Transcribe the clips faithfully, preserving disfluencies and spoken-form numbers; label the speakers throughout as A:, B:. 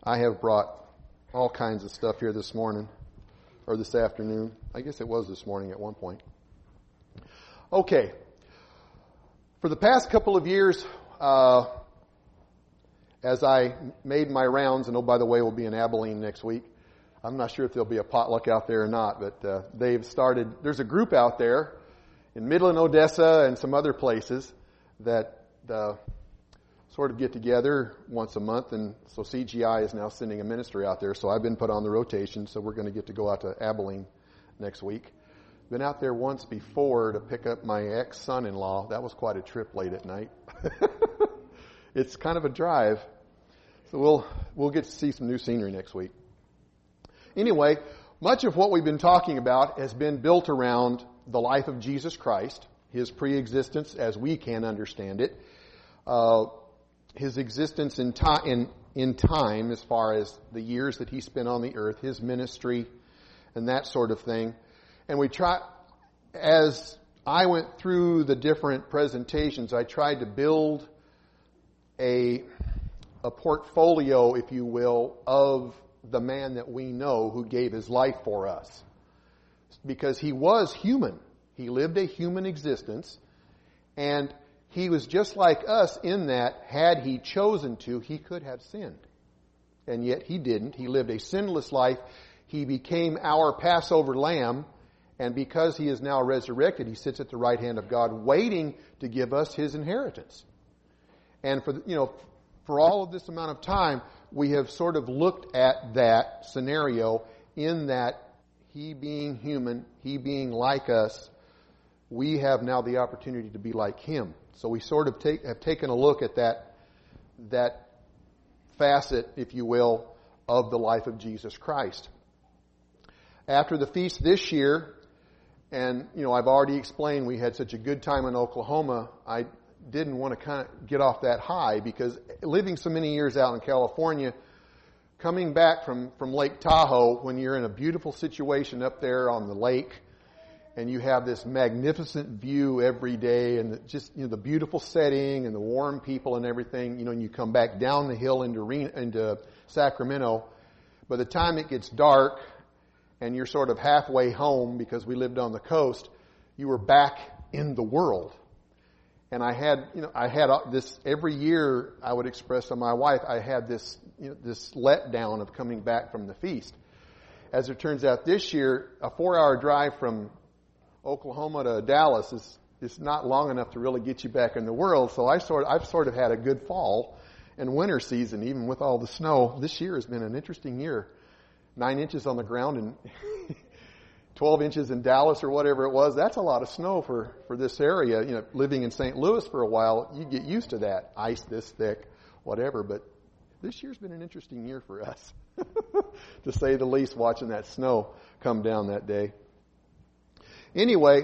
A: I have brought all kinds of stuff here this morning, or this afternoon. I guess it was this morning at one point. Okay. For the past couple of years, uh, as I made my rounds, and oh, by the way, we'll be in Abilene next week. I'm not sure if there'll be a potluck out there or not, but uh, they've started, there's a group out there in Midland, Odessa, and some other places that uh, sort of get together once a month, and so C G I is now sending a ministry out there, so I've been put on the rotation, so we're going to get to go out to Abilene next week. Been out there once before to pick up my ex-son-in-law. That was quite a trip late at night. It's kind of a drive, so we'll we'll get to see some new scenery next week. Anyway, much of what we've been talking about has been built around the life of Jesus Christ, His pre-existence as we can understand it, uh, His existence in, ti- in, in time as far as the years that He spent on the earth, His ministry, and that sort of thing. And we try, as I went through the different presentations, I tried to build a, a portfolio, if you will, of the man that we know who gave his life for us. Because he was human. He lived a human existence. And he was just like us in that, had he chosen to, he could have sinned. And yet he didn't. He lived a sinless life. He became our Passover lamb. And because he is now resurrected, he sits at the right hand of God, waiting to give us his inheritance. And for, you know, for all of this amount of time, we have sort of looked at that scenario in that he being human, he being like us, we have now the opportunity to be like him. So we sort of take, have taken a look at that, that facet, if you will, of the life of Jesus Christ. After the feast this year, and, you know, I've already explained we had such a good time in Oklahoma, I didn't want to kind of get off that high because living so many years out in California, coming back from, from Lake Tahoe when you're in a beautiful situation up there on the lake and you have this magnificent view every day and just, you know, the beautiful setting and the warm people and everything, you know, and you come back down the hill into, into Sacramento, by the time it gets dark and you're sort of halfway home because we lived on the coast, you were back in the world. And I had, you know, I had this every year. I would express to my wife, I had this, you know, this letdown of coming back from the feast. As it turns out, this year, a four-hour drive from Oklahoma to Dallas is is not long enough to really get you back in the world. So I sort, I've sort of had a good fall and winter season, even with all the snow. This year has been an interesting year. Nine inches on the ground and twelve inches in Dallas or whatever it was. That's a lot of snow for, for this area. You know, living in Saint Louis for a while, you get used to that. Ice this thick, whatever. But this year's been an interesting year for us, to say the least, watching that snow come down that day. Anyway,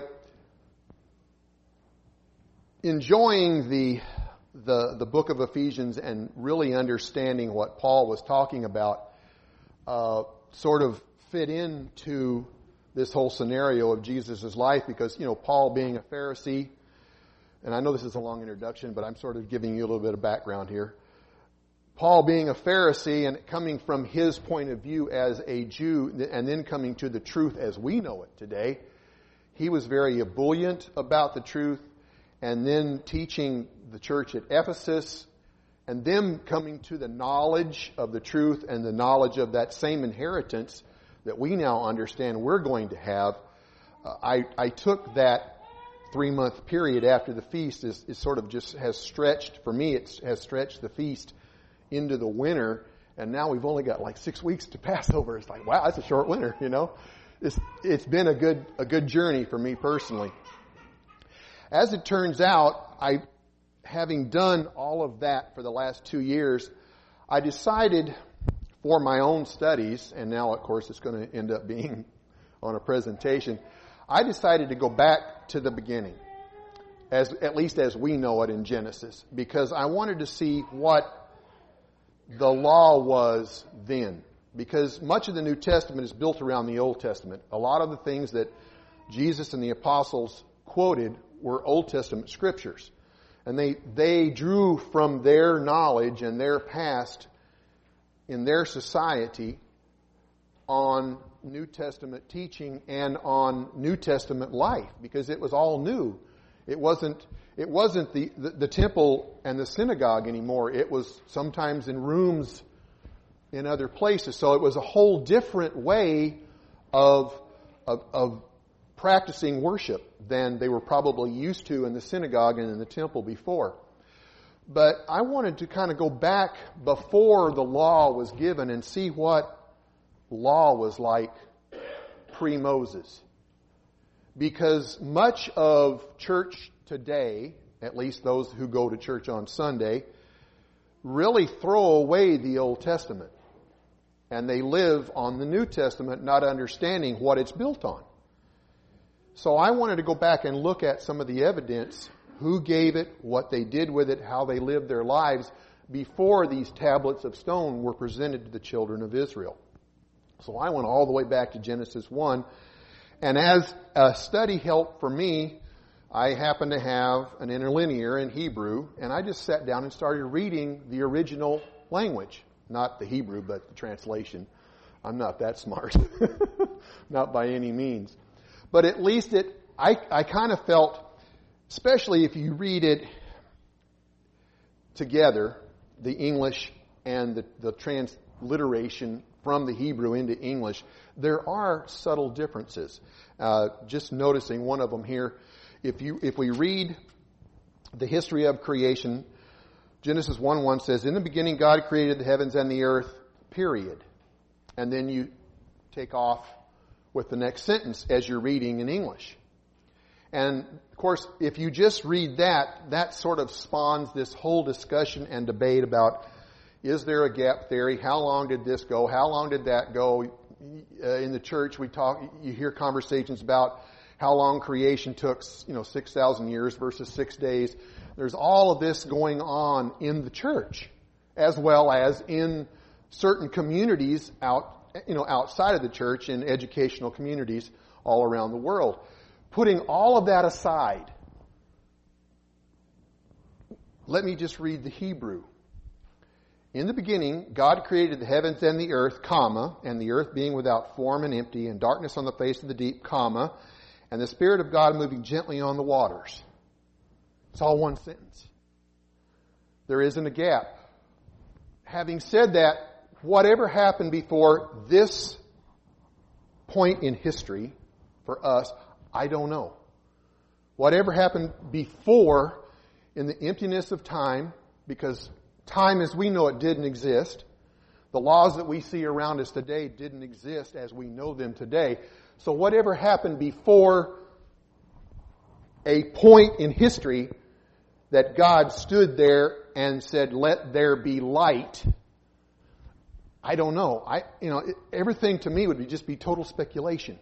A: enjoying the, the, the book of Ephesians and really understanding what Paul was talking about, uh, sort of fit into this whole scenario of Jesus' life because, you know, Paul being a Pharisee, and I know this is a long introduction, but I'm sort of giving you a little bit of background here. Paul being a Pharisee and coming from his point of view as a Jew and then coming to the truth as we know it today, he was very ebullient about the truth and then teaching the church at Ephesus and them coming to the knowledge of the truth and the knowledge of that same inheritance that we now understand we're going to have. Uh, I, I took that three-month period after the feast is, is sort of just has stretched, for me, it has stretched the feast into the winter, and now we've only got like six weeks to Passover. It's like, wow, that's a short winter, you know. It's, it's been a good, a good journey for me personally. As it turns out, I, having done all of that for the last two years, I decided for my own studies, and now, of course, it's going to end up being on a presentation, I decided to go back to the beginning, as at least as we know it in Genesis, because I wanted to see what the law was then. Because much of the New Testament is built around the Old Testament. A lot of the things that Jesus and the apostles quoted were Old Testament scriptures. And they, they drew from their knowledge and their past in their society on New Testament teaching and on New Testament life, because it was all new. It wasn't it wasn't the, the, the temple and the synagogue anymore. It was sometimes in rooms in other places. So it was a whole different way of, of, of practicing worship than they were probably used to in the synagogue and in the temple before. But I wanted to kind of go back before the law was given and see what law was like pre-Moses. Because much of church today, at least those who go to church on Sunday, really throw away the Old Testament. And they live on the New Testament, not understanding what it's built on. So I wanted to go back and look at some of the evidence, who gave it, what they did with it, how they lived their lives before these tablets of stone were presented to the children of Israel. So I went all the way back to Genesis one. And as a study help for me, I happen to have an interlinear in Hebrew, and I just sat down and started reading the original language. Not the Hebrew, but the translation. I'm not that smart. Not by any means. But at least it, I, I kind of felt, especially if you read it together, the English and the, the transliteration from the Hebrew into English, there are subtle differences. Uh, just noticing one of them here. If you if we read the history of creation, Genesis one one says, "In the beginning God created the heavens and the earth," period. And then you take off with the next sentence as you're reading in English. And, of course, if you just read that, that sort of spawns this whole discussion and debate about, is there a gap theory? How long did this go? How long did that go? Uh, in the church, we talk. You hear conversations about how long creation took, you know, six thousand years versus six days. There's all of this going on in the church, as well as in certain communities out, you know, outside of the church, in educational communities all around the world. Putting all of that aside, let me just read the Hebrew. In the beginning, God created the heavens and the earth, comma, and the earth being without form and empty, and darkness on the face of the deep, comma, and the Spirit of God moving gently on the waters. It's all one sentence. There isn't a gap. Having said that, whatever happened before this point in history for us, I don't know. Whatever happened before in the emptiness of time, because time as we know it didn't exist. The laws that we see around us today didn't exist as we know them today. So whatever happened before a point in history that God stood there and said, "Let there be light," I don't know. I, you know, it, everything to me would be just be total speculation.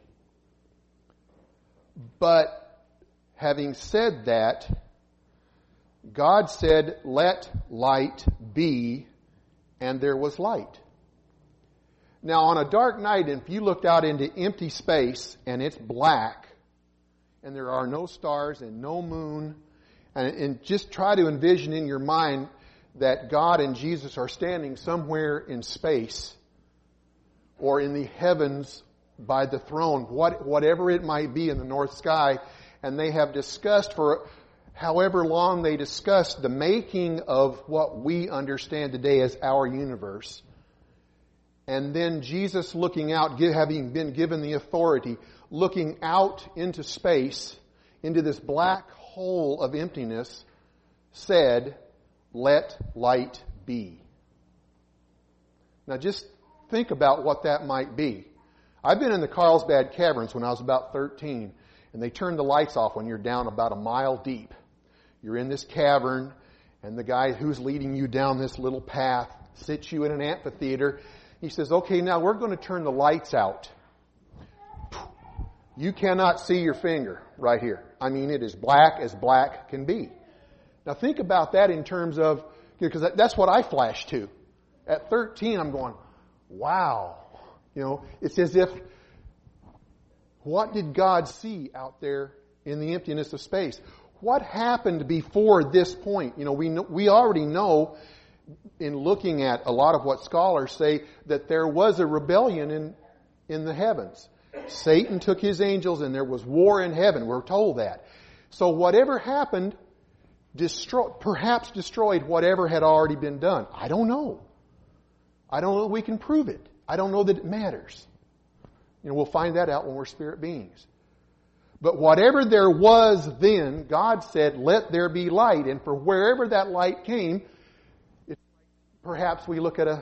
A: But having said that, God said, "Let light be," and there was light. Now, on a dark night, if you looked out into empty space and it's black, and there are no stars and no moon, and, and just try to envision in your mind that God and Jesus are standing somewhere in space or in the heavens by the throne, what, whatever it might be in the north sky, and they have discussed for however long they discussed the making of what we understand today as our universe. And then Jesus looking out, having been given the authority, looking out into space, into this black hole of emptiness, said, "Let light be." Now just think about what that might be. I've been in the Carlsbad Caverns when I was about thirteen, and they turn the lights off when you're down about a mile deep. You're in this cavern, and the guy who's leading you down this little path sits you in an amphitheater. He says, "Okay, now we're going to turn the lights out. You cannot see your finger right here. I mean, it is black as black can be." Now think about that in terms of, because that's what I flashed to. At thirteen, I'm going, wow. You know, it's as if, what did God see out there in the emptiness of space? What happened before this point? You know, we know, we already know in looking at a lot of what scholars say, that there was a rebellion in, in the heavens. Satan took his angels and there was war in heaven. We're told that. So whatever happened, destroy, perhaps destroyed whatever had already been done. I don't know. I don't know that we can prove it. I don't know that it matters. You know, we'll find that out when we're spirit beings. But whatever there was then, God said, let there be light. And for wherever that light came, it, perhaps we look at a,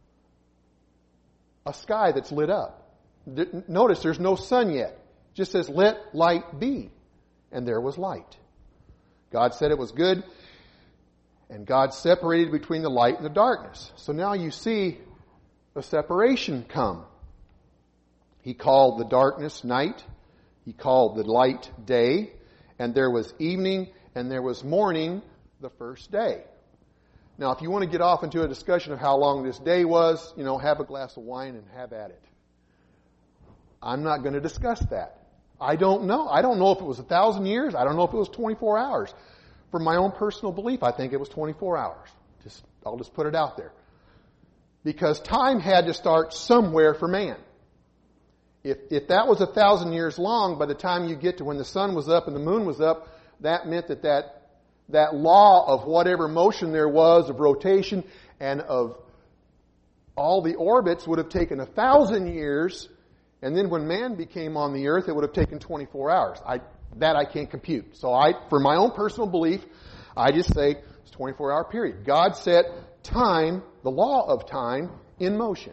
A: a sky that's lit up. Notice there's no sun yet. It just says, let light be. And there was light. God said it was good. And God separated between the light and the darkness. So now you see a separation come. He called the darkness night. He called the light day. And there was evening and there was morning the first day. Now, if you want to get off into a discussion of how long this day was, you know, have a glass of wine and have at it. I'm not going to discuss that. I don't know. I don't know if it was a thousand years. I don't know if it was twenty-four hours. For my own personal belief, I think it was twenty-four hours. Just, I'll just put it out there. Because time had to start somewhere for man. If, if that was a thousand years long, by the time you get to when the sun was up and the moon was up, that meant that that, that law of whatever motion there was, of rotation and of all the orbits would have taken a thousand years. And then when man became on the earth, it would have taken twenty-four hours. I, that I can't compute. So I, for my own personal belief, I just say it's a twenty-four hour period. God set time, the law of time, in motion.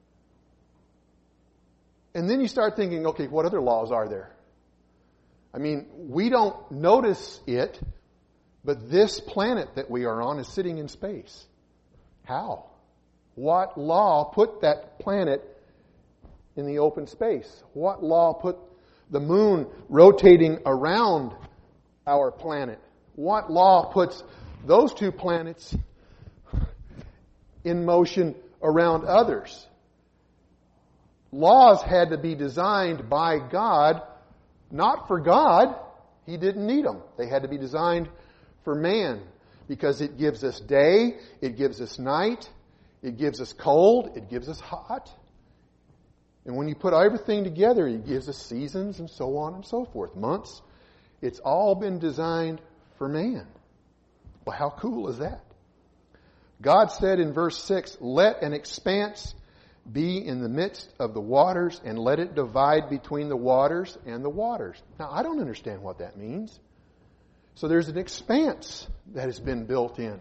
A: And then you start thinking, okay, what other laws are there? I mean, we don't notice it, but this planet that we are on is sitting in space. How? What law put that planet in the open space? What law put the moon rotating around our planet? What law puts those two planets in motion around others? Laws had to be designed by God, not for God. He didn't need them. They had to be designed for man because it gives us day, it gives us night, it gives us cold, it gives us hot. And when you put everything together, it gives us seasons and so on and so forth, months. It's all been designed for man. Well, how cool is that? God said in verse six, let an expanse be in the midst of the waters and let it divide between the waters and the waters. Now, I don't understand what that means. So there's an expanse that has been built in.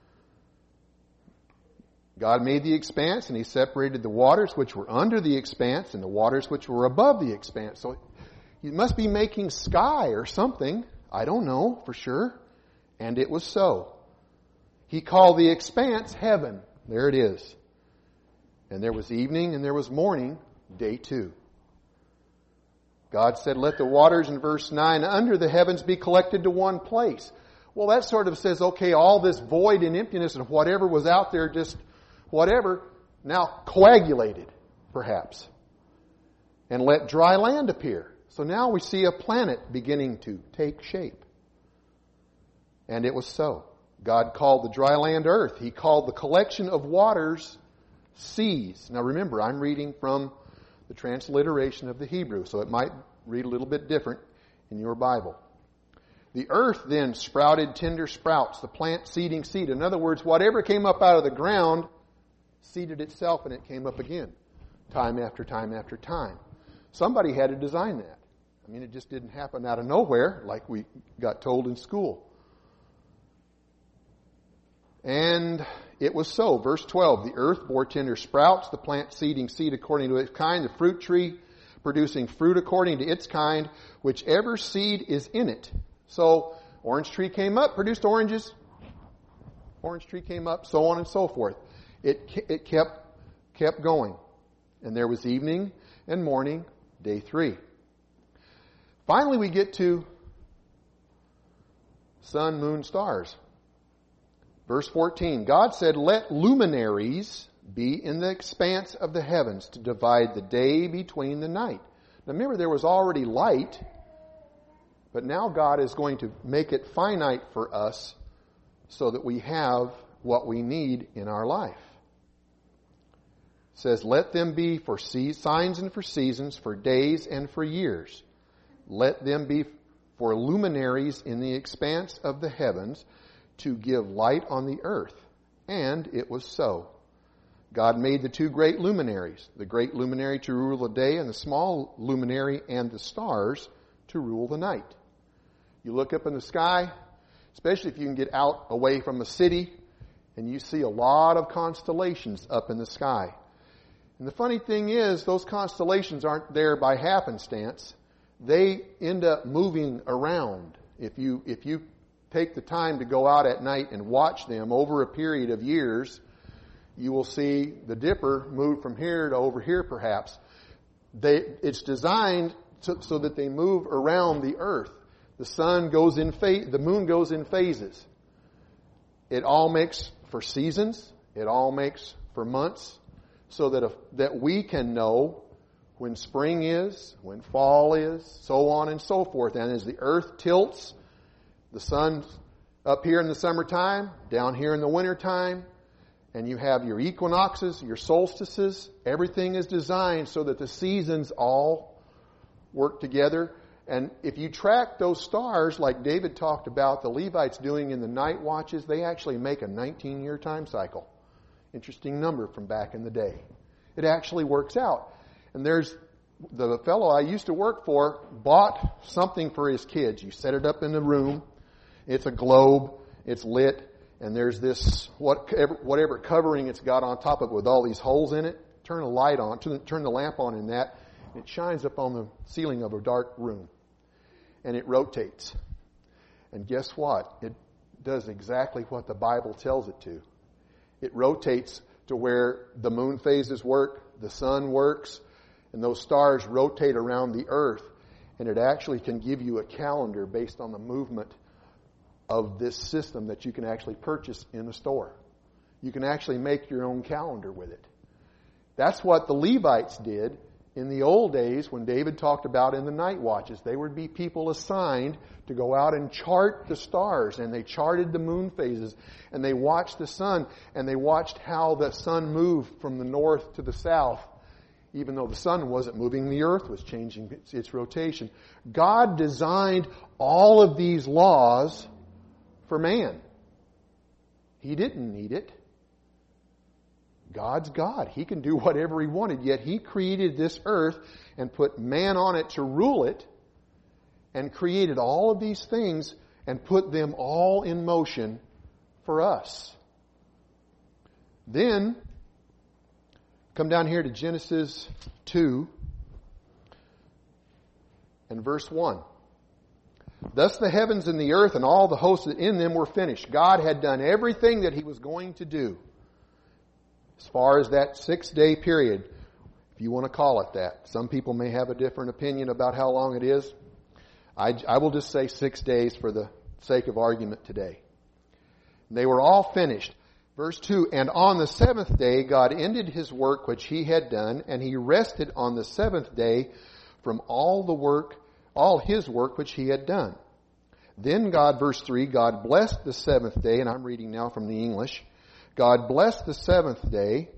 A: God made the expanse and He separated the waters which were under the expanse and the waters which were above the expanse. So He must be making sky or something. I don't know for sure. And it was so. He called the expanse heaven. There it is. And there was evening and there was morning, day two. God said, let the waters, in verse nine, under the heavens be collected to one place. Well, that sort of says, okay, all this void and emptiness and whatever was out there, just whatever, now coagulated, perhaps. And let dry land appear. So now we see a planet beginning to take shape. And it was so. God called the dry land earth. He called the collection of waters seas. Now remember, I'm reading from the transliteration of the Hebrew, so it might read a little bit different in your Bible. The earth then sprouted tender sprouts, the plant seeding seed. In other words, whatever came up out of the ground seeded itself and it came up again, time after time after time. Somebody had to design that. I mean, it just didn't happen out of nowhere like we got told in school. And it was so. Verse twelve, the earth bore tender sprouts, the plant seeding seed according to its kind, the fruit tree producing fruit according to its kind, whichever seed is in it. So, orange tree came up, produced oranges. Orange tree came up, so on and so forth. It, it kept, kept going. And there was evening and morning, day three. Finally, we get to sun, moon, stars. Verse fourteen, God said, let luminaries be in the expanse of the heavens to divide the day between the night. Now remember, there was already light, but now God is going to make it finite for us so that we have what we need in our life. It says, let them be for signs and for seasons, for days and for years. Let them be for luminaries in the expanse of the heavens, to give light on the earth. And it was so. God made the two great luminaries, the great luminary to rule the day, and the small luminary and the stars to rule the night. You look up in the sky, especially if you can get out away from a city, and you see a lot of constellations up in the sky. And the funny thing is, those constellations aren't there by happenstance. They end up moving around. If you if you take the time to go out at night and watch them over a period of years, you will see the Dipper move from here to over here perhaps. They, it's designed so, so that they move around the earth. The sun goes in phase, the moon goes in phases. It all makes for seasons. It all makes for months, so that if, that we can know when spring is, when fall is, so on and so forth. And as the earth tilts, the sun's up here in the summertime, down here in the wintertime, and you have your equinoxes, your solstices. Everything is designed so that the seasons all work together. And if you track those stars, like David talked about the Levites doing in the night watches, they actually make a nineteen-year time cycle. Interesting number from back in the day. It actually works out. And there's the fellow I used to work for bought something for his kids. You set it up in the room. It's a globe. It's lit. And there's this, whatever, whatever covering it's got on top of it with all these holes in it. Turn a light on, turn the lamp on in that. It shines up on the ceiling of a dark room. And it rotates. And guess what? It does exactly what the Bible tells it to. It rotates to where the moon phases work, the sun works, and those stars rotate around the earth. And it actually can give you a calendar based on the movement of this system that you can actually purchase in a store. You can actually make your own calendar with it. That's what the Levites did in the old days when David talked about in the night watches. They would be people assigned to go out and chart the stars, and they charted the moon phases, and they watched the sun, and they watched how the sun moved from the north to the south. Even though the sun wasn't moving, the earth was changing its, its rotation. God designed all of these laws for man. He didn't need it. God's God. He can do whatever He wanted, yet He created this earth and put man on it to rule it, and created all of these things and put them all in motion for us. Then, come down here to Genesis two and verse one. Thus the heavens and the earth and all the hosts in them were finished. God had done everything that He was going to do. As far as that six-day period, if you want to call it that. Some people may have a different opinion about how long it is. I, I will just say six days for the sake of argument today. They were all finished. Verse two, and on the seventh day God ended His work which He had done, and He rested on the seventh day from all the work, all His work which He had done. Then God, verse three, God blessed the seventh day, and I'm reading now from the English. God blessed the seventh day.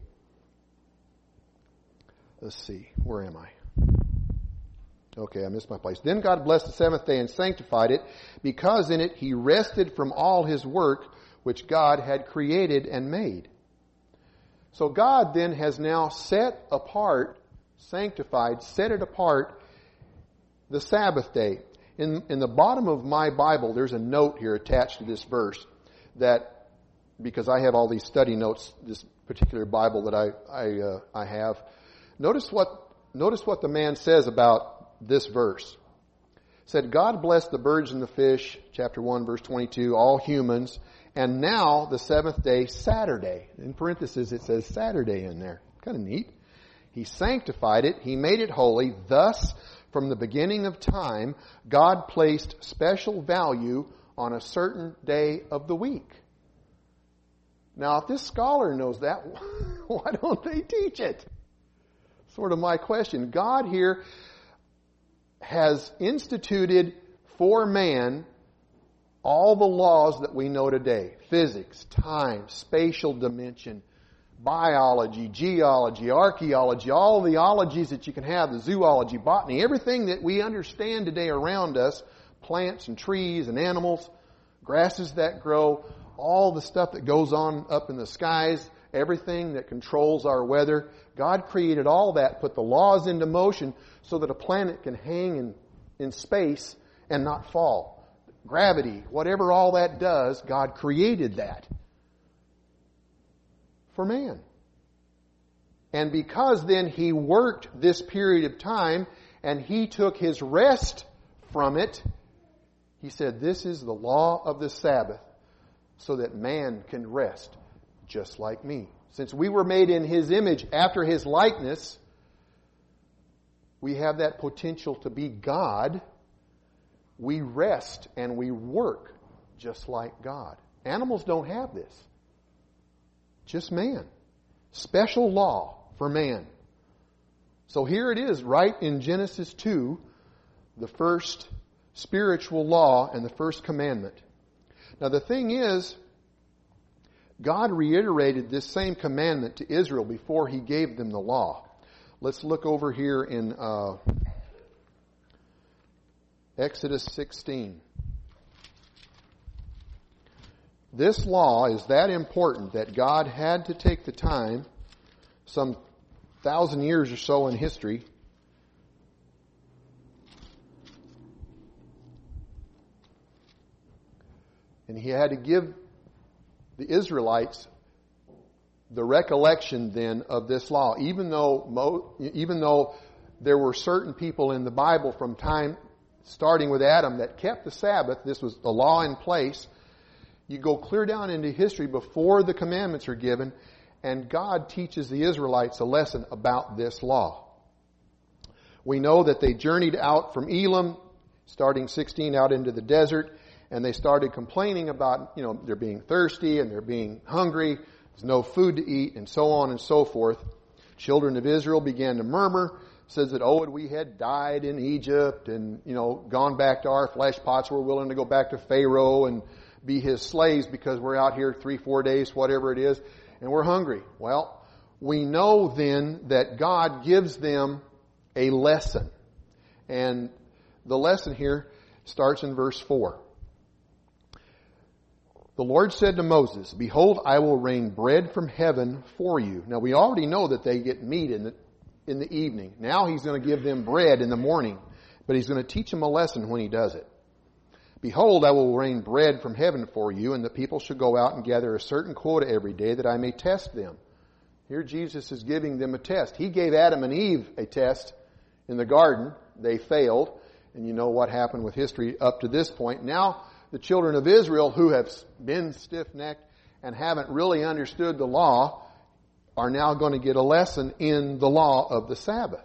A: Let's see, where am I? Okay, I missed my place. Then God blessed the seventh day and sanctified it, because in it He rested from all His work which God had created and made. So God then has now set apart, sanctified, set it apart, the Sabbath day. In, in the bottom of my Bible, there's a note here attached to this verse that, because I have all these study notes, this particular Bible that I I, uh, I have. Notice what notice what the man says about this verse. It said, God blessed the birds and the fish, chapter one, verse twenty-two, all humans, and now the seventh day, Saturday. In parentheses, it says Saturday in there. Kind of neat. He sanctified it. He made it holy. Thus, from the beginning of time, God placed special value on a certain day of the week. Now, if this scholar knows that, why don't they teach it? Sort of my question. God here has instituted for man all the laws that we know today, physics, time, spatial dimension, biology, geology, archaeology, all the ologies that you can have, the zoology, botany, everything that we understand today around us, plants and trees and animals, grasses that grow, all the stuff that goes on up in the skies, everything that controls our weather. God created all that, put the laws into motion so that a planet can hang in, in space and not fall. Gravity, whatever all that does, God created that for man. And because then He worked this period of time and He took His rest from it, He said, this is the law of the Sabbath so that man can rest just like me. Since we were made in His image after His likeness, we have that potential to be God. We rest and we work just like God. Animals don't have this. Just man. Special law for man. So here it is, right in Genesis two, the first spiritual law and the first commandment. Now the thing is, God reiterated this same commandment to Israel before He gave them the law. Let's look over here in uh, Exodus sixteen. This law is that important that God had to take the time, some thousand years or so in history, and He had to give the Israelites the recollection then of this law. Even though, even though there were certain people in the Bible from time starting with Adam that kept the Sabbath, this was the law in place. You go clear down into history before the commandments are given, and God teaches the Israelites a lesson about this law. We know that they journeyed out from Elim, starting sixteen, out into the desert, and they started complaining about, you know, they're being thirsty and they're being hungry, there's no food to eat, and so on and so forth. Children of Israel began to murmur. Says that, oh, and we had died in Egypt and, you know, gone back to our flesh pots. We're willing to go back to Pharaoh and be his slaves because we're out here three, four days, whatever it is, and we're hungry. Well, we know then that God gives them a lesson. And the lesson here starts in verse four. The Lord said to Moses, behold, I will rain bread from heaven for you. Now, we already know that they get meat in the in the evening. Now He's going to give them bread in the morning, but He's going to teach them a lesson when He does it. Behold, I will rain bread from heaven for you, and the people shall go out and gather a certain quota every day that I may test them. Here Jesus is giving them a test. He gave Adam and Eve a test in the garden. They failed, and you know what happened with history up to this point. Now the children of Israel, who have been stiff-necked and haven't really understood the law, are now going to get a lesson in the law of the Sabbath.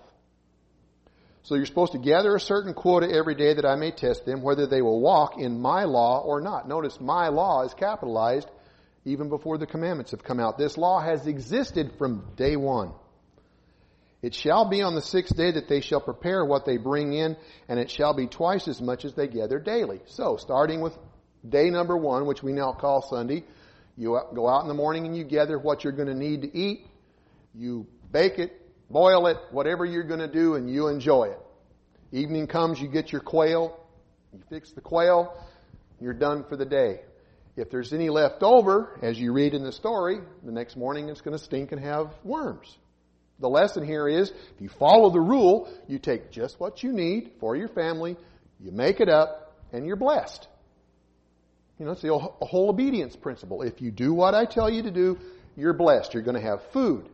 A: So you're supposed to gather a certain quota every day that I may test them, whether they will walk in my law or not. Notice my law is capitalized even before the commandments have come out. This law has existed from day one. It shall be on the sixth day that they shall prepare what they bring in, and it shall be twice as much as they gather daily. So, starting with day number one, which we now call Sunday, you go out in the morning and you gather what you're going to need to eat. You bake it, boil it, whatever you're going to do, and you enjoy it. Evening comes, you get your quail. You fix the quail, you're done for the day. If there's any left over, as you read in the story, the next morning it's going to stink and have worms. The lesson here is, if you follow the rule, you take just what you need for your family, you make it up, and you're blessed. You know, it's the whole obedience principle. If you do what I tell you to do, you're blessed. You're going to have food.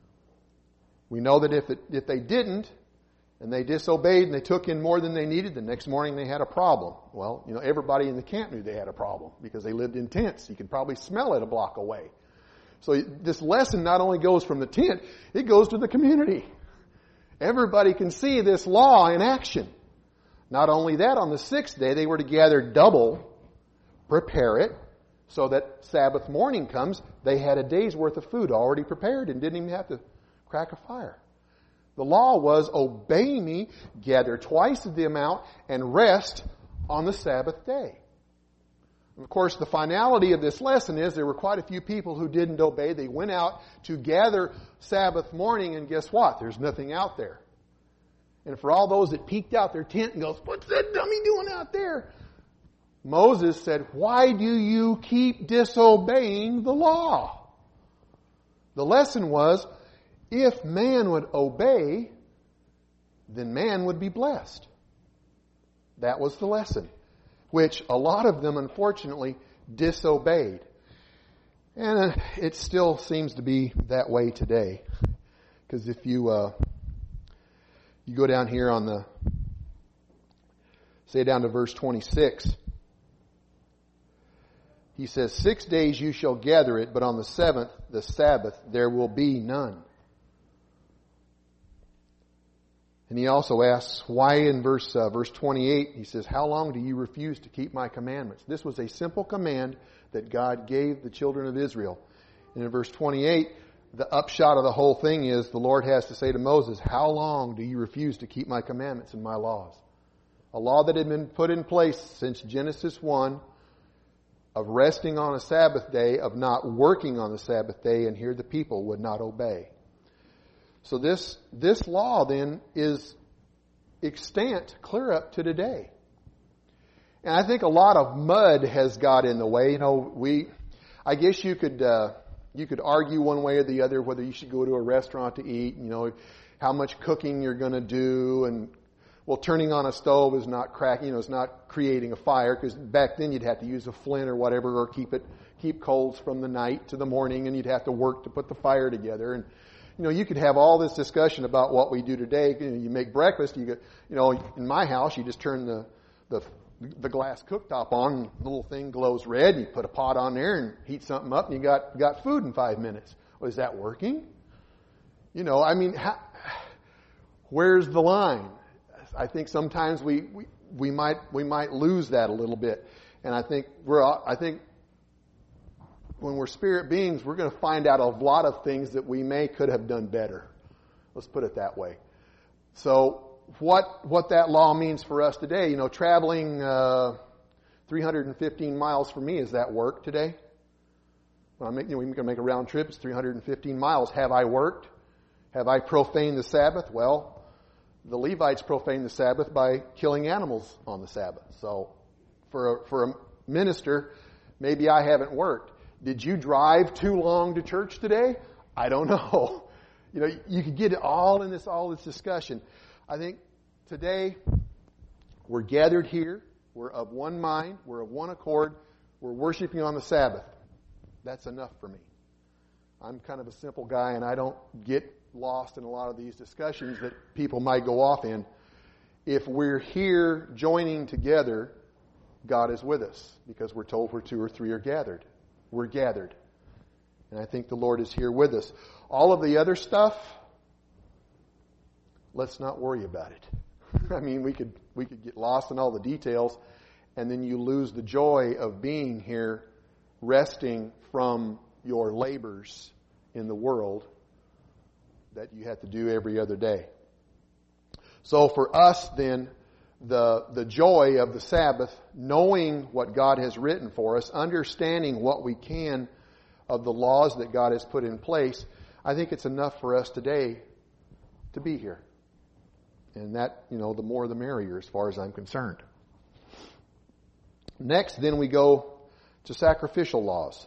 A: We know that if it, if they didn't, and they disobeyed and they took in more than they needed, the next morning they had a problem. Well, you know, everybody in the camp knew they had a problem because they lived in tents. You could probably smell it a block away. So this lesson not only goes from the tent, it goes to the community. Everybody can see this law in action. Not only that, on the sixth day they were to gather double, prepare it, so that Sabbath morning comes, they had a day's worth of food already prepared and didn't even have to crack a fire. The law was, obey me, gather twice the amount, and rest on the Sabbath day. Of course, the finality of this lesson is there were quite a few people who didn't obey. They went out to gather Sabbath morning, and guess what? There's nothing out there. And for all those that peeked out their tent and goes, what's that dummy doing out there? Moses said, why do you keep disobeying the law? The lesson was, if man would obey, then man would be blessed. That was the lesson, which a lot of them, unfortunately, disobeyed. And it still seems to be that way today. Because if you uh, you go down here on the, say down to verse twenty-six, he says, six days you shall gather it, but on the seventh, the Sabbath, there will be none. And he also asks, why in verse uh, verse twenty-eight, he says, how long do you refuse to keep my commandments? This was a simple command that God gave the children of Israel. And in verse twenty-eight, the upshot of the whole thing is the Lord has to say to Moses, how long do you refuse to keep my commandments and my laws? A law that had been put in place since Genesis one, of resting on a Sabbath day, of not working on the Sabbath day, and here the people would not obey. So this this law then is extant clear up to today. And I think a lot of mud has got in the way. You know, we, I guess you could uh, you could argue one way or the other whether you should go to a restaurant to eat. You know, how much cooking you're going to do, and well, turning on a stove is not cracking. You know, it's not creating a fire, because back then you'd have to use a flint or whatever, or keep it keep coals from the night to the morning, and you'd have to work to put the fire together. And you know, you could have all this discussion about what we do today. You know, you make breakfast. You get, you know, in my house, you just turn the the the glass cooktop on, and the little thing glows red. And you put a pot on there and heat something up, and you got got food in five minutes. Well, is that working? You know, I mean, how, where's the line? I think sometimes we, we we might we might lose that a little bit, and I think we're I think. When we're spirit beings, we're going to find out a lot of things that we may could have done better. Let's put it that way. So what what that law means for us today, you know, traveling uh, three hundred fifteen miles for me, is that work today? Well, I'm making, you know, we can make a round trip. It's three hundred fifteen miles. Have I worked? Have I profaned the Sabbath? Well, the Levites profaned the Sabbath by killing animals on the Sabbath. So for a, for a minister, maybe I haven't worked. Did you drive too long to church today? I don't know. You know, you could get it all in this, all this discussion. I think today we're gathered here. We're of one mind. We're of one accord. We're worshiping on the Sabbath. That's enough for me. I'm kind of a simple guy, and I don't get lost in a lot of these discussions that people might go off in. If we're here joining together, God is with us, because we're told where two or three are gathered. We're gathered. And I think the Lord is here with us. All of the other stuff, let's not worry about it. I mean, we could we could get lost in all the details, and then you lose the joy of being here, resting from your labors in the world that you have to do every other day. So for us then, the the joy of the Sabbath, knowing what God has written for us, understanding what we can of the laws that God has put in place, I think it's enough for us today to be here. And that, you know, the more the merrier as far as I'm concerned. Next, then we go to sacrificial laws.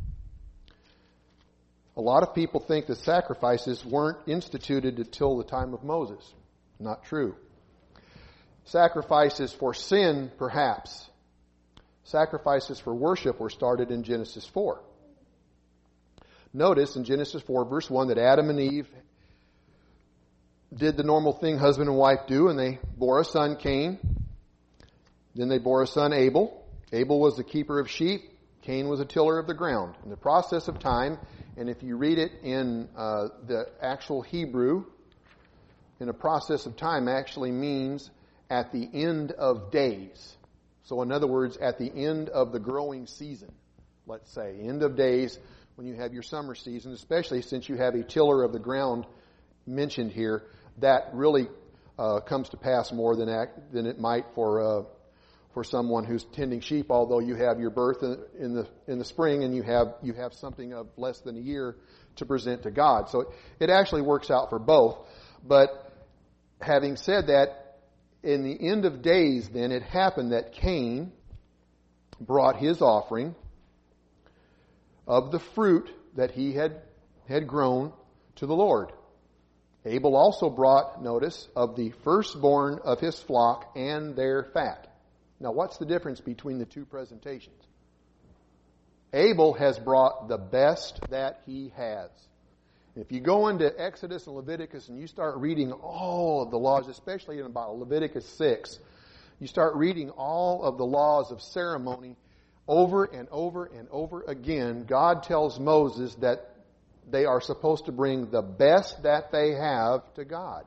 A: A lot of people think that sacrifices weren't instituted until the time of Moses. Not true. Sacrifices for sin, perhaps. Sacrifices for worship were started in Genesis four. Notice in Genesis four, verse one, that Adam and Eve did the normal thing husband and wife do, and they bore a son, Cain. Then they bore a son, Abel. Abel was the keeper of sheep. Cain was a tiller of the ground. In the process of time, and if you read it in uh, the actual Hebrew, in a process of time actually means at the end of days. So in other words, at the end of the growing season, let's say, end of days when you have your summer season, especially since you have a tiller of the ground mentioned here, that really uh, comes to pass more than act, than it might for uh, for someone who's tending sheep, although you have your birth in the in the spring and you have you have something of less than a year to present to God. So it, it actually works out for both. But having said that, in the end of days, then it happened that Cain brought his offering of the fruit that he had had grown to the Lord. Abel also brought, notice, of the firstborn of his flock and their fat. Now, what's the difference between the two presentations? Abel has brought the best that he has. If you go into Exodus and Leviticus and you start reading all of the laws, especially in about Leviticus six, you start reading all of the laws of ceremony over and over and over again. God tells Moses that they are supposed to bring the best that they have to God,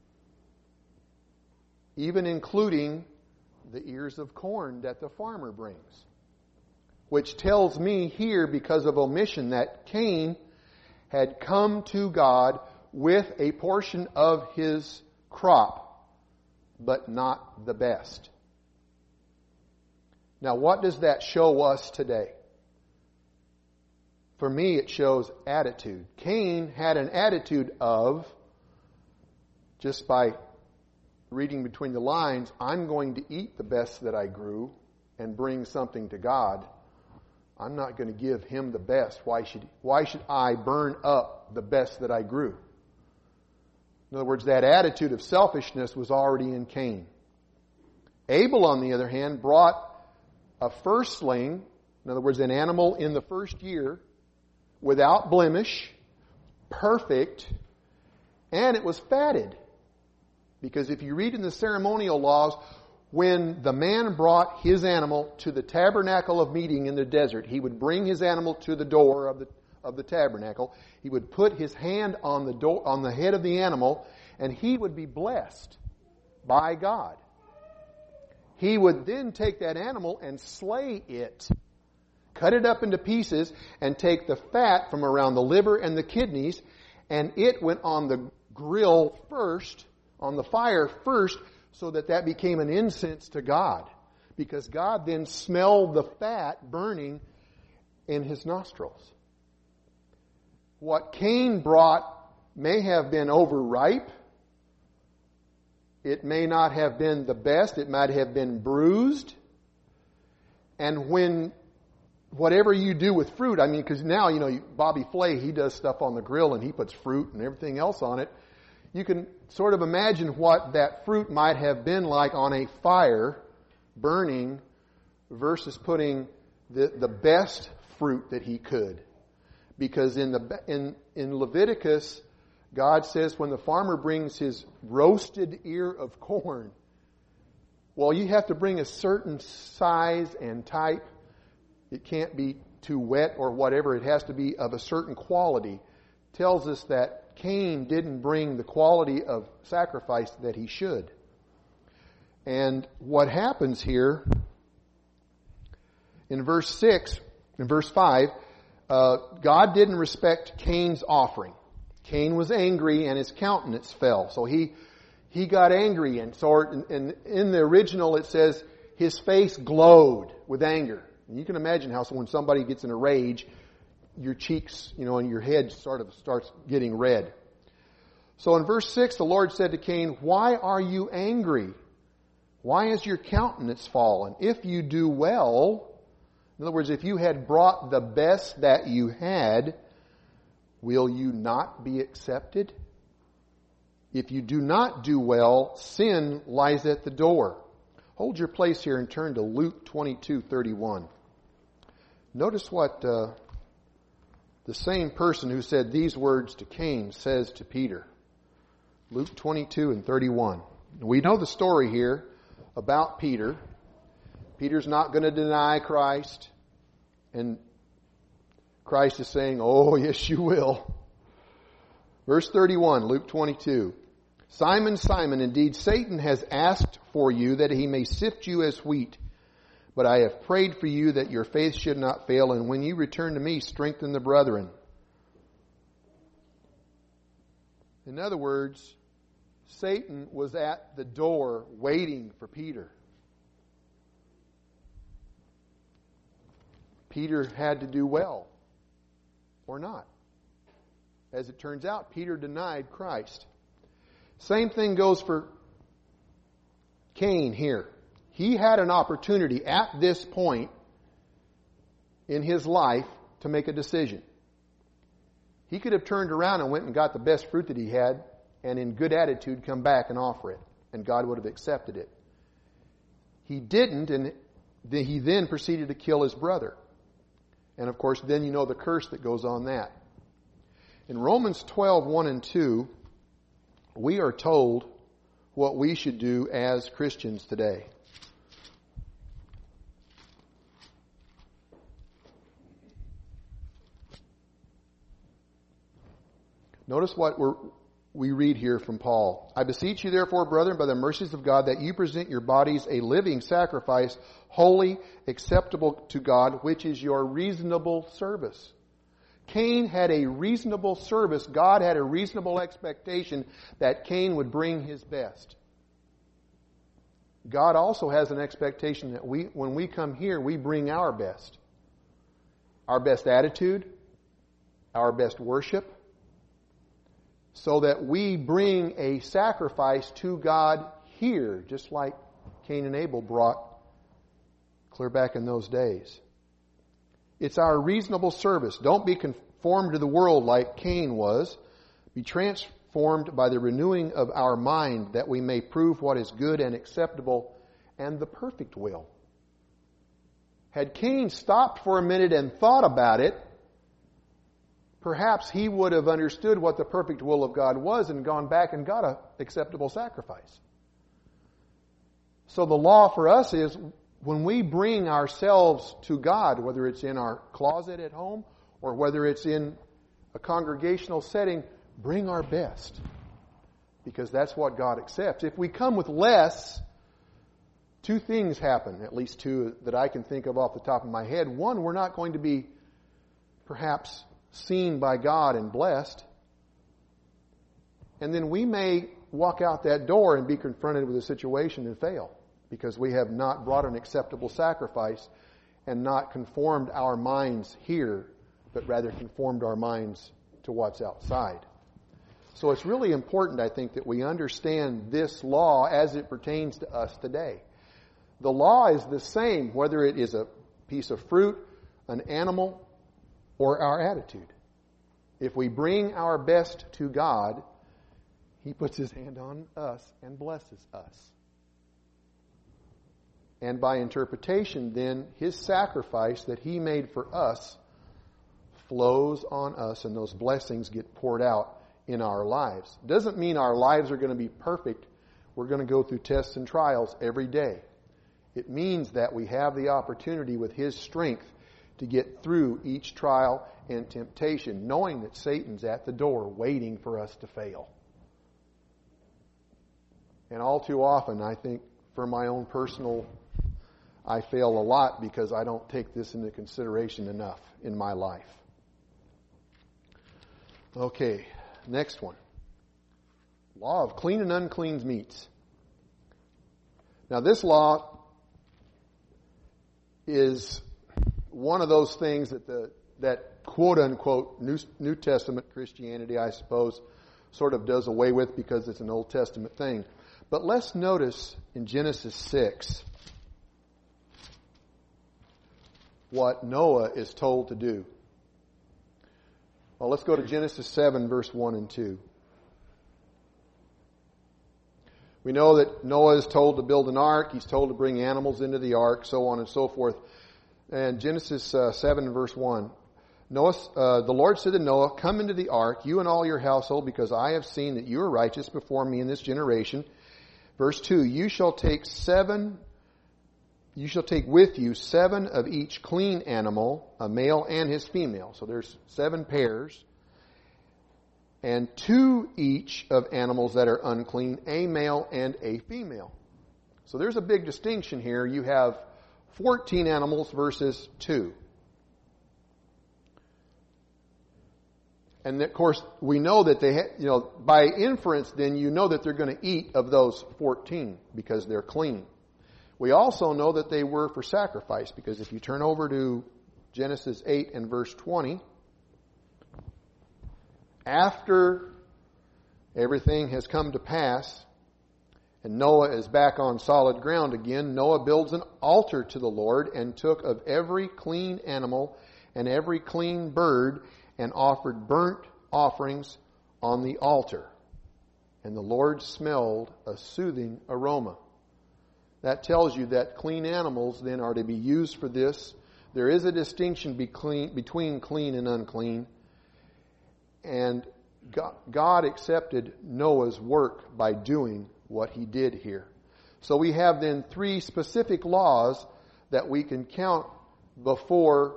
A: even including the ears of corn that the farmer brings. Which tells me here, because of omission, that Cain had come to God with a portion of his crop, but not the best. Now, what does that show us today? For me, it shows attitude. Cain had an attitude of, just by reading between the lines, I'm going to eat the best that I grew and bring something to God. I'm not going to give him the best. Why should, why should I burn up the best that I grew? In other words, that attitude of selfishness was already in Cain. Abel, on the other hand, brought a firstling, in other words, an animal in the first year, without blemish, perfect, and it was fatted. Because if you read in the ceremonial laws, when the man brought his animal to the tabernacle of meeting in the desert, he would bring his animal to the door of the of the tabernacle. He would put his hand on the door, on the head of the animal, and he would be blessed by God. He would then take that animal and slay it, cut it up into pieces, and take the fat from around the liver and the kidneys, and it went on the grill first, on the fire first, so that that became an incense to God. Because God then smelled the fat burning in his nostrils. What Cain brought may have been overripe. It may not have been the best. It might have been bruised. And when, whatever you do with fruit, I mean, because now, you know, Bobby Flay, he does stuff on the grill and he puts fruit and everything else on it. You can sort of imagine what that fruit might have been like on a fire, burning, versus putting the, the best fruit that he could. Because in the in, in Leviticus, God says when the farmer brings his roasted ear of corn, well, you have to bring a certain size and type. It can't be too wet or whatever. It has to be of a certain quality. Tells us that Cain didn't bring the quality of sacrifice that he should. And what happens here in verse six, in verse five, uh, God didn't respect Cain's offering. Cain was angry and his countenance fell. So he he got angry, and so and, and in the original it says his face glowed with anger. And you can imagine how when somebody gets in a rage, your cheeks, you know, and your head sort of starts getting red. So in verse six, the Lord said to Cain, "Why are you angry? Why is your countenance fallen? If you do well," in other words, if you had brought the best that you had, will you not be accepted? If you do not do well, sin lies at the door. Hold your place here and turn to Luke twenty-two thirty-one. Notice what uh, the same person who said these words to Cain says to Peter. Luke twenty-two and thirty-one. We know the story here about Peter. Peter's not going to deny Christ. And Christ is saying, "Oh, yes, you will." Verse thirty-one, Luke twenty-two. "Simon, Simon, indeed Satan has asked for you that he may sift you as wheat. But I have prayed for you that your faith should not fail, and when you return to me, strengthen the brethren." In other words, Satan was at the door waiting for Peter. Peter had to do well or not. As it turns out, Peter denied Christ. Same thing goes for Cain here. He had an opportunity at this point in his life to make a decision. He could have turned around and went and got the best fruit that he had and in good attitude come back and offer it, and God would have accepted it. He didn't, and he then proceeded to kill his brother. And of course, then you know the curse that goes on that. In Romans twelve, one and two, we are told what we should do as Christians today. Notice what we're, we read here from Paul. I beseech you therefore, brethren, by the mercies of God, that you present your bodies a living sacrifice, holy, acceptable to God, which is your reasonable service. Cain had a reasonable service. God had a reasonable expectation that Cain would bring his best. God also has an expectation that we, when we come here, we bring our best. Our best attitude, our best worship, so that we bring a sacrifice to God here, just like Cain and Abel brought clear back in those days. It's our reasonable service. Don't be conformed to the world like Cain was. Be transformed by the renewing of our mind, that we may prove what is good and acceptable and the perfect will. Had Cain stopped for a minute and thought about it, perhaps he would have understood what the perfect will of God was and gone back and got an acceptable sacrifice. So the law for us is, when we bring ourselves to God, whether it's in our closet at home or whether it's in a congregational setting, bring our best. Because that's what God accepts. If we come with less, two things happen, at least two that I can think of off the top of my head. One, we're not going to be perhaps seen by God and blessed. And then we may walk out that door and be confronted with a situation and fail, because we have not brought an acceptable sacrifice and not conformed our minds here, but rather conformed our minds to what's outside. So it's really important, I think, that we understand this law as it pertains to us today. The law is the same, whether it is a piece of fruit, an animal, or our attitude. If we bring our best to God, He puts His hand on us and blesses us. And by interpretation, then, His sacrifice that He made for us flows on us, and those blessings get poured out in our lives. Doesn't mean our lives are going to be perfect. We're going to go through tests and trials every day. It means that we have the opportunity with His strength to get through each trial and temptation, knowing that Satan's at the door waiting for us to fail. And all too often, I think, for my own personal, I fail a lot because I don't take this into consideration enough in my life. Okay, next one. Law of clean and unclean meats. Now this law is one of those things that the that quote-unquote New, New Testament Christianity, I suppose, sort of does away with because it's an Old Testament thing. But let's notice in Genesis six what Noah is told to do. Well, let's go to Genesis seven, verse one and two. We know that Noah is told to build an ark. He's told to bring animals into the ark, so on and so forth. And Genesis uh, seven, verse one. Noah, uh, the Lord said to Noah, "Come into the ark, you and all your household, because I have seen that you are righteous before me in this generation." Verse two, you shall take seven, you shall take with you seven of each clean animal, a male and his female. So there's seven pairs. And two each of animals that are unclean, a male and a female. So there's a big distinction here. You have fourteen animals versus two. And of course, we know that they, ha- you know, by inference, then you know that they're going to eat of those fourteen because they're clean. We also know that they were for sacrifice, because if you turn over to Genesis eight and verse twenty. After everything has come to pass, and Noah is back on solid ground again, Noah builds an altar to the Lord and took of every clean animal and every clean bird and offered burnt offerings on the altar. And the Lord smelled a soothing aroma. That tells you that clean animals then are to be used for this. There is a distinction between clean and unclean. And God accepted Noah's work by doing what he did here. So we have then three specific laws that we can count before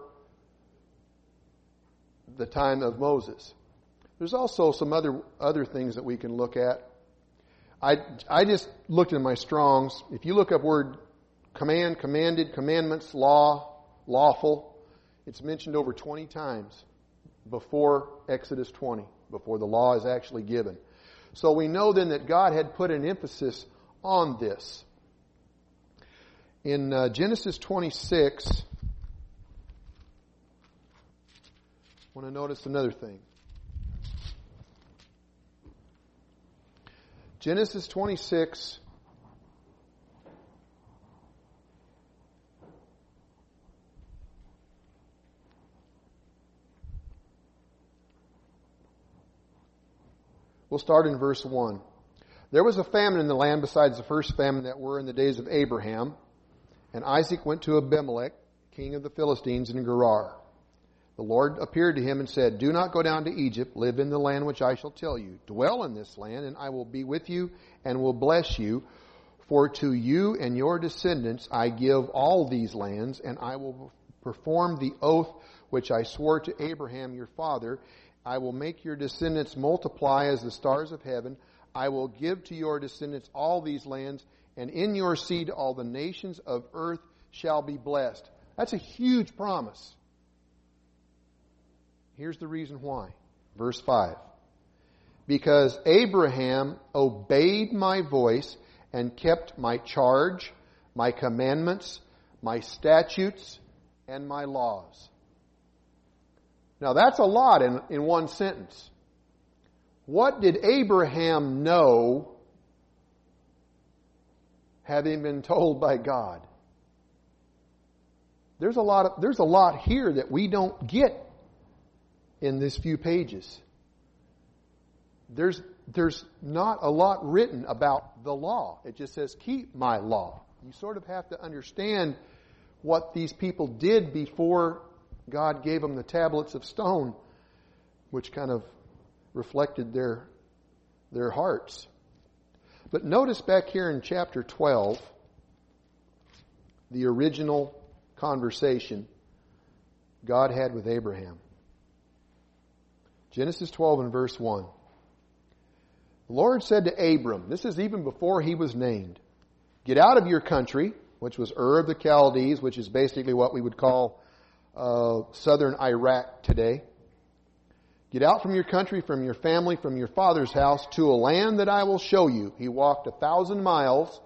A: the time of Moses. There's also some other other things that we can look at. I, I just looked in my Strong's. If you look up word command, commanded, commandments, law, lawful, it's mentioned over twenty times before Exodus twenty, before the law is actually given. So we know then that God had put an emphasis on this. In uh, Genesis twenty-six, I want to notice another thing. Genesis twenty-six, we'll start in verse one. There was a famine in the land besides the first famine that were in the days of Abraham. And Isaac went to Abimelech, king of the Philistines, in Gerar. The Lord appeared to him and said, "Do not go down to Egypt. Live in the land which I shall tell you. Dwell in this land, and I will be with you and will bless you. For to you and your descendants I give all these lands, and I will perform the oath which I swore to Abraham your father. I will make your descendants multiply as the stars of heaven. I will give to your descendants all these lands, and in your seed all the nations of earth shall be blessed." That's a huge promise. Here's the reason why. Verse five. "Because Abraham obeyed my voice and kept my charge, my commandments, my statutes, and my laws." Now that's a lot in, in one sentence. What did Abraham know, having been told by God? There's a lot of, there's a lot here that we don't get in these few pages. There's, there's not a lot written about the law. It just says, keep my law. You sort of have to understand what these people did before God gave them the tablets of stone, which kind of reflected their, their hearts. But notice back here in chapter twelve, the original conversation God had with Abraham. Genesis twelve and verse one. "The Lord said to Abram," this is even before he was named, "Get out of your country," which was Ur of the Chaldees, which is basically what we would call uh, southern Iraq today. "Get out from your country, from your family, from your father's house, to a land that I will show you." He walked a thousand miles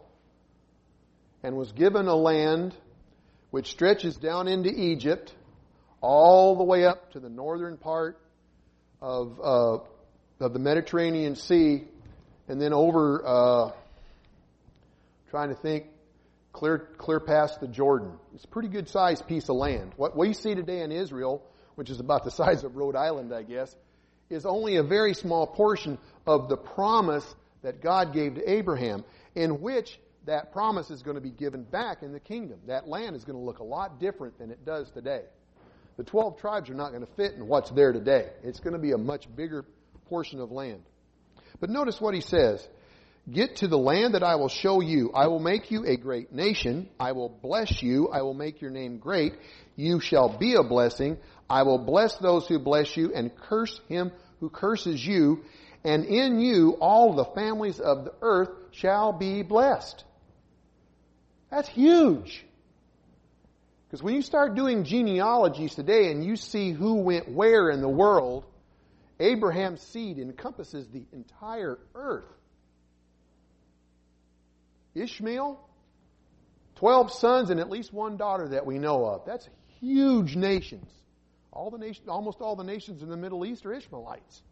A: and was given a land which stretches down into Egypt, all the way up to the northern part of uh, of the Mediterranean Sea, and then over, uh, trying to think, clear clear past the Jordan. It's a pretty good sized piece of land. What we see today in Israel, which is about the size of Rhode Island, I guess, is only a very small portion of the promise that God gave to Abraham, in which that promise is going to be given back in the kingdom. That land is going to look a lot different than it does today. The twelve tribes are not going to fit in what's there today. It's going to be a much bigger portion of land. But notice what he says. "Get to the land that I will show you. I will make you a great nation. I will bless you. I will make your name great. You shall be a blessing. I will bless those who bless you and curse him who curses you. And in you all the families of the earth shall be blessed." That's huge. Because when you start doing genealogies today and you see who went where in the world, Abraham's seed encompasses the entire earth. Ishmael, twelve sons and at least one daughter that we know of. That's a huge nations. All the nation, almost all the nations in the Middle East are Ishmaelites.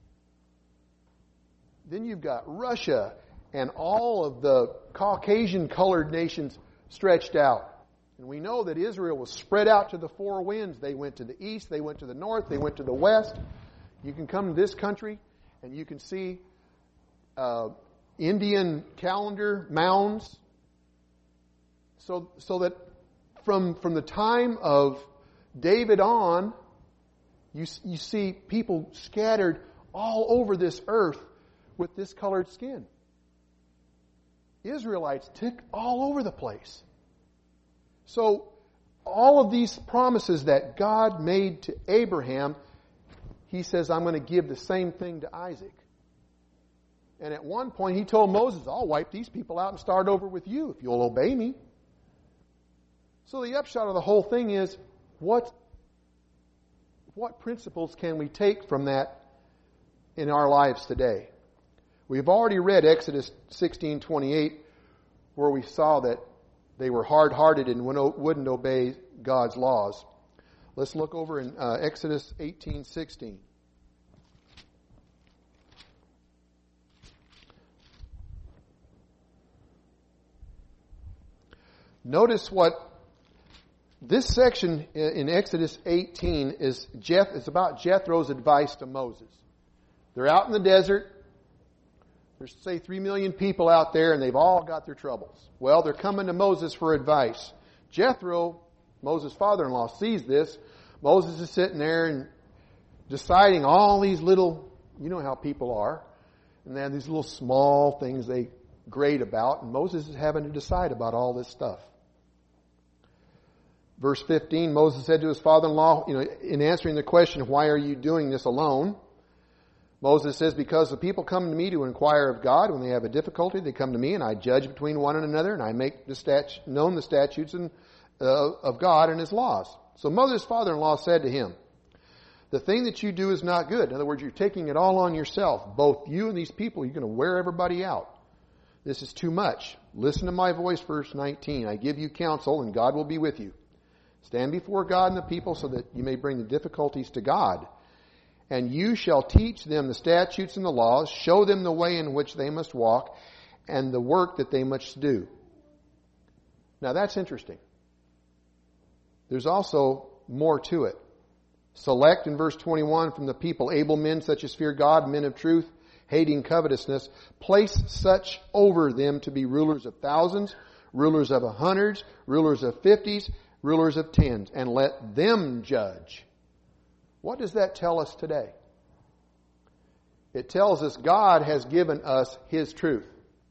A: Then you've got Russia and all of the Caucasian-colored nations stretched out. And we know that Israel was spread out to the four winds. They went to the east, they went to the north, they went to the west. You can come to this country and you can see uh, Indian calendar mounds. So, so that from, from the time of David on, you, you see people scattered all over this earth with this colored skin. Israelites took all over the place. So, all of these promises that God made to Abraham, He says, I'm going to give the same thing to Isaac. And at one point, He told Moses, I'll wipe these people out and start over with you if you'll obey me. So the upshot of the whole thing is, what, what principles can we take from that in our lives today? We've already read Exodus sixteen twenty-eight, where we saw that they were hard-hearted and wouldn't obey God's laws. Let's look over in uh, Exodus eighteen sixteen. Notice what this section in Exodus eighteen is. Jeth, it's about Jethro's advice to Moses. They're out in the desert. There's, say, three million people out there, and they've all got their troubles. Well, they're coming to Moses for advice. Jethro, Moses' father-in-law, sees this. Moses is sitting there and deciding all these little, you know how people are, and they have these little small things they grate about, and Moses is having to decide about all this stuff. Verse fifteen, Moses said to his father-in-law, you know, in answering the question, why are you doing this alone? Moses says, because the people come to me to inquire of God. When they have a difficulty, they come to me, and I judge between one and another, and I make the stat- known the statutes and, uh, of God and His laws. So Moses' father-in-law said to him, the thing that you do is not good. In other words, you're taking it all on yourself. Both you and these people, you're going to wear everybody out. This is too much. Listen to my voice, verse nineteen. I give you counsel, and God will be with you. Stand before God and the people so that you may bring the difficulties to God. And you shall teach them the statutes and the laws, show them the way in which they must walk, and the work that they must do. Now that's interesting. There's also more to it. Select, in verse twenty-one, from the people able men such as fear God, men of truth, hating covetousness. Place such over them to be rulers of thousands, rulers of hundreds, rulers of fifties, rulers of tens, and let them judge. What does that tell us today? It tells us God has given us His truth.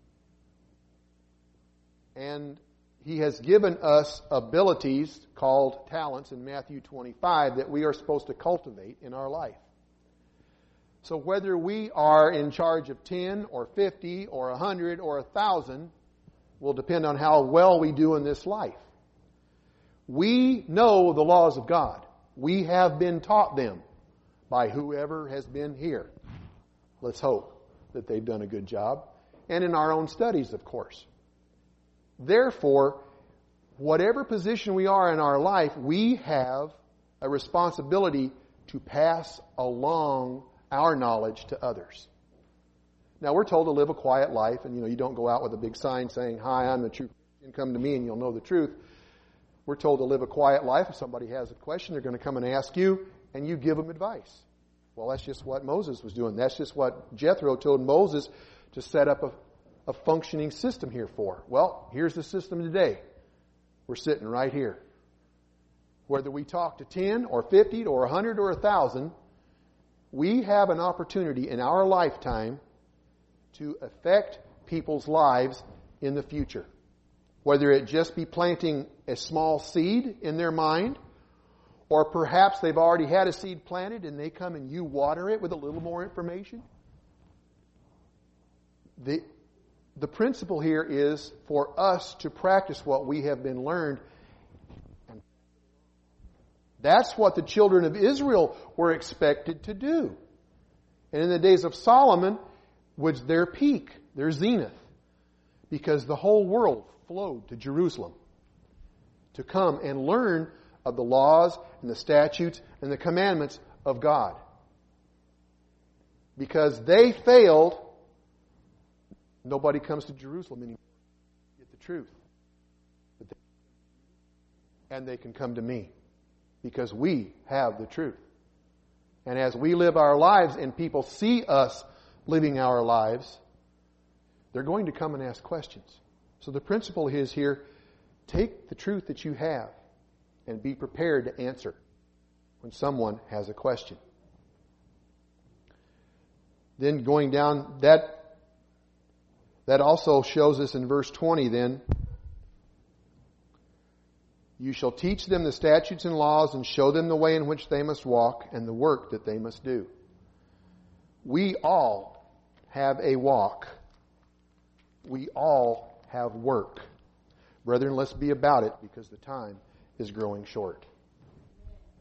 A: And He has given us abilities called talents in Matthew twenty-five that we are supposed to cultivate in our life. So whether we are in charge of ten or fifty or one hundred or one thousand will depend on how well we do in this life. We know the laws of God. We have been taught them by whoever has been here. Let's hope that they've done a good job. And in our own studies, of course. Therefore, whatever position we are in our life, we have a responsibility to pass along our knowledge to others. Now, we're told to live a quiet life, and you know, you don't go out with a big sign saying, "Hi, I'm the truth. Come to me and you'll know the truth." We're told to live a quiet life. If somebody has a question, they're going to come and ask you, and you give them advice. Well, that's just what Moses was doing. That's just what Jethro told Moses to set up a, a functioning system here for. Well, here's the system today. We're sitting right here. Whether we talk to ten or fifty or one hundred or one thousand, we have an opportunity in our lifetime to affect people's lives in the future. Whether it just be planting a small seed in their mind, or perhaps they've already had a seed planted and they come and you water it with a little more information. The, the principle here is for us to practice what we have been learned. That's what the children of Israel were expected to do. And in the days of Solomon was their peak, their zenith, because the whole world flowed to Jerusalem to come and learn of the laws and the statutes and the commandments of God. Because they failed, nobody comes to Jerusalem anymore to get the truth. But they, and they can come to me because we have the truth. And as we live our lives and people see us living our lives, they're going to come and ask questions. So the principle is here, take the truth that you have and be prepared to answer when someone has a question. Then going down, that, that also shows us in verse twenty then, you shall teach them the statutes and laws and show them the way in which they must walk and the work that they must do. We all have a walk. We all have work. Brethren, let's be about it because the time is growing short.